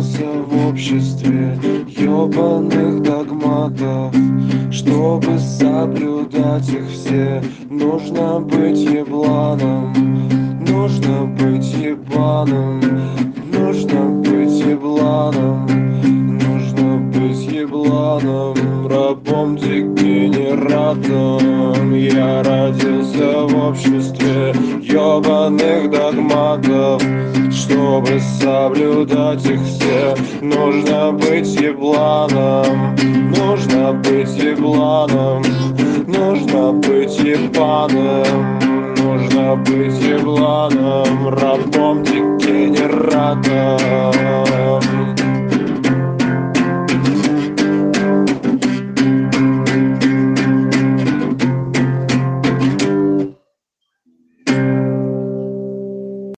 родился в обществе ёбаных догматов. Чтобы соблюдать их все, нужно быть ебланом. Нужно быть ебланом. Нужно быть ебланом. Нужно быть ебланом. Рабом, дегенератом. Я родился в обществе ёбаных догматов. Чтобы соблюдать их все, нужно быть ебланом. Нужно быть ебланом. Нужно быть ебаным. Нужно быть ебланом. Рабом, дегенератом.